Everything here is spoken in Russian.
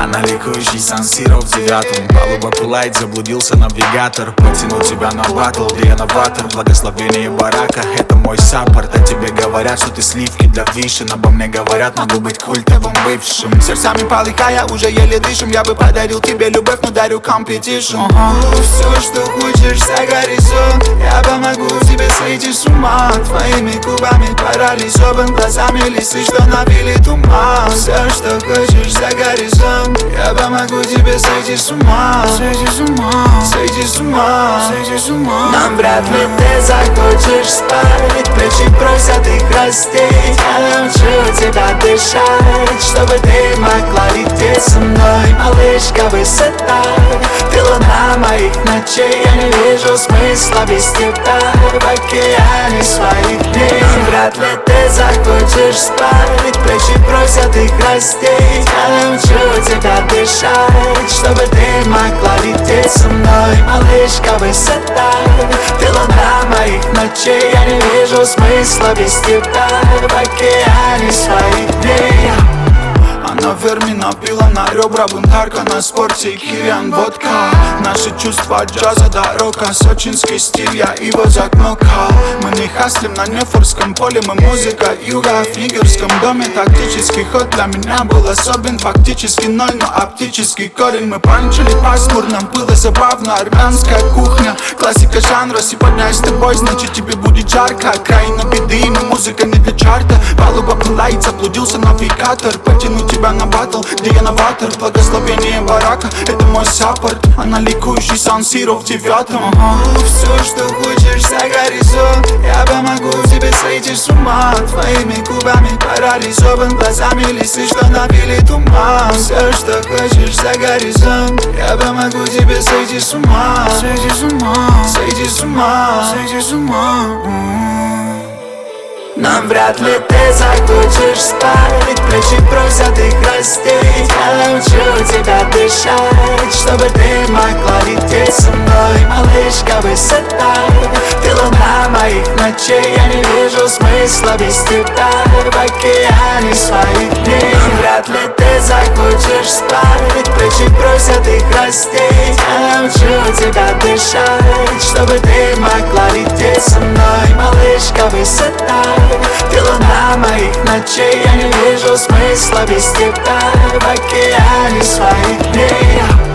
Она ликующий Сан-Сиро в 9-м. Палуба пылает, заблудился навигатор. Потяну тебя на батл, где я новатор. Благословение барака, это мой саппорт. А тебе говорят, что ты сливки для вишен. Обо мне говорят, могу быть культовым бывшим. Сердцами полыхая, уже еле дышим. Я бы подарил тебе любовь, но дарю компетишн. Все, что хочешь за горизонт, я помогу тебе сойти с ума. Твоими губами парализован, глазами лисы, что навели туман. Все, что хочешь за горизонт, я помогу тебе сойти с ума. Сойти с ума, сойти с ума, сойти с ума. Нам вряд ли ты захочешь спать, плечи просят их растить. Я научу тебя дышать, чтобы ты могла лететь со мной. Малышка, высота, ты луна моих ночей. Я не вижу смысла без тебя в океане своих дней. Нам вряд ли ты захочешь спать, плечи просят их растить. Я научу тебя дышать, чтобы ты могла лететь со мной. Малышка, высота, ты луна моих ночей. Я не вижу смысла без тебя в океане своих дней. Она вермина пила на ребра, бунтарка на спорте и кириан водка. Наши чувства от джаза до рока, сочинский стиль, я его закнокал. Мы не хаслим на Нефорском поле, мы музыка юга. В нигерском доме тактический ход для меня был особен. Фактически ноль, но оптический корень. Мы панчили пасмурно, было забавно, армянская кухня. Классика жанра, сегодня я с тобой, значит тебе будет жарко. Окраина беды, но музыка не для чарта. Палуба пылает, заблудился навигатор. Потяну тебя на батл, где я новатор. Благословение барака, это мой саппорт. Она ликующий Сан-Сиро в 9-м. Все, что хочешь за горизонт, я помогу тебе сойти с ума. Твоими губами парализован, глазами лисы, что навели туман. Все, что хочешь за горизонт, я помогу тебе сойти с ума. Сойти с ума, сойти с ума, сойти с ума. Нам вряд ли ты захочешь спать, плечи просят их растить. Я научу тебя дышать, чтобы ты могла лететь со мной. Малышка, высота, ты луна моих ночей. Я не вижу смысла без тебя в океане своих дней. Нам вряд ли ты захочешь спать, плечи просят их растить. Я научу тебя дышать, чтобы ты могла лететь со мной. Малышка, высота, ты луна моих ночей. Я не вижу смысла без тебя в океане своих дней.